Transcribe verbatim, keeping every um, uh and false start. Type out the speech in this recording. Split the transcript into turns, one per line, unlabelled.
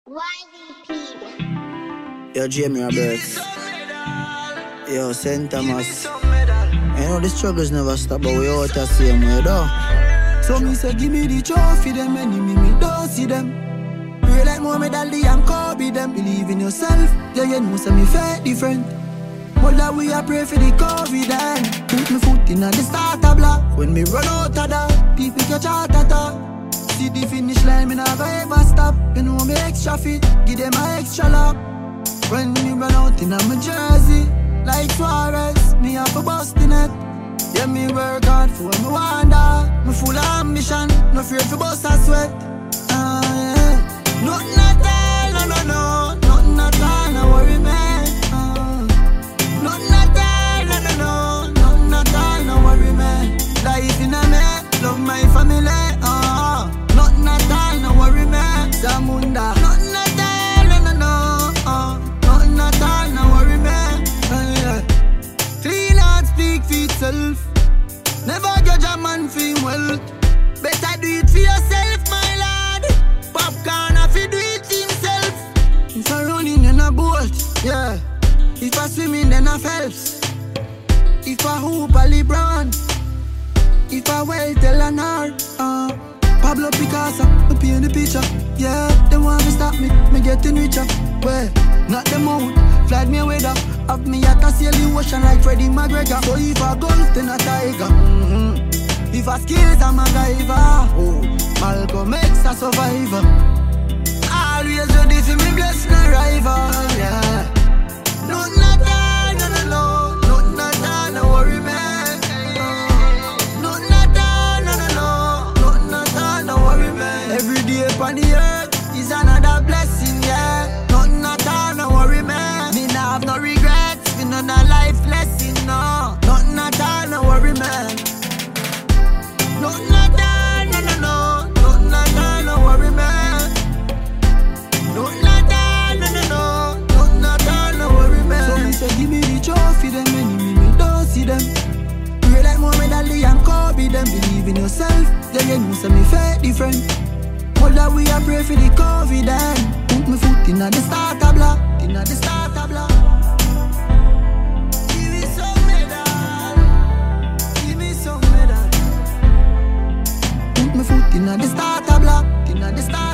Y V P.
Yo, Jamie Roberts. Yo, Saint Thomas. I know the struggles never stop, but we out the same way, though.
So me say give me the trophy, them enemy me don't see them. Pray like Muhammad Ali and Kobe, them believe in yourself. Yeah, you know say me fair different. But that we a pray for the COVID and put me foot in the starter block. When me run out of that, people catch heart attack. See the finish line, me never ever stop. You know me extra fit, give them a extra lap. When me run out in my jersey, like Suarez, me have a bust in it. Yeah, me work hard for me wonder. Me full of ambition, no fear for bust a sweat. Ah, yeah. Nothing at all, no, no, no. Nothing at all, no worry, man. Ah. Nothing at all, no, no, no. Nothing at all, no worry, man. Life in a me, love my family. Ah. Nothing at all, no worry, man. Zamunda. Nothing at all, no, no, no. Ah. Nothing at all, no worry, man. Ah, yeah. Clean heart speak for itself. Never judge a man for him wealth. Better do it for yourself, my lad. Popcorn if you do it himself. If I running then I bolt, yeah. If I swimming then I Phelps. If I hoop a LeBron. If I well tell an art, uh, Pablo Picasso, me paint the picture. Yeah, they want to stop me, me getting richer. Well, not the mood, flag me away up. Have me at a sail the ocean like Freddie McGregor. So if I golf, then a tiger. Mm-hmm. If I skills, I'm a MacGyver. Oh, Malcolm X a survivor. Always ready for me blessing a rival. Yeah. Nothing at all, no, no, no. Nothing at all, no worry, man. Nothing at all, no, no, no. Nothing at all, no worry, man. Every day upon the earth is another blessing, yeah. Nothing at all, no worry, man. Me nah have no regrets, me no no life lesson, no. Nothing at all, no worry, man. Nothing at all, no, no, no. Nothing at all, no worry, man. Nothing at all, no, no, no. Nothing at all, no worry, man. So me say give me the trophy, them enemy me don't see them. Pray like Muhammad Ali and Kobe, them believe in yourself. Yeah, you know say me fair different. But that we a pray for the COVID and put me foot in the starter block, in the starter block. Give me some medal, give me some medal. Put me foot in the starter block, in the starter